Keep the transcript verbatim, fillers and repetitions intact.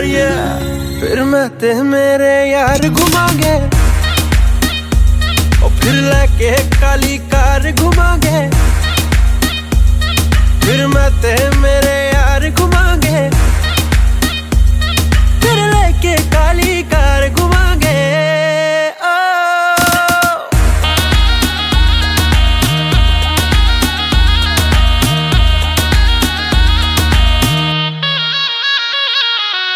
yeah। फिर मैं ते मेरे यार घुमांगे, और फिर लेके काली कार घुमांगे। फिर मैं ते मेरे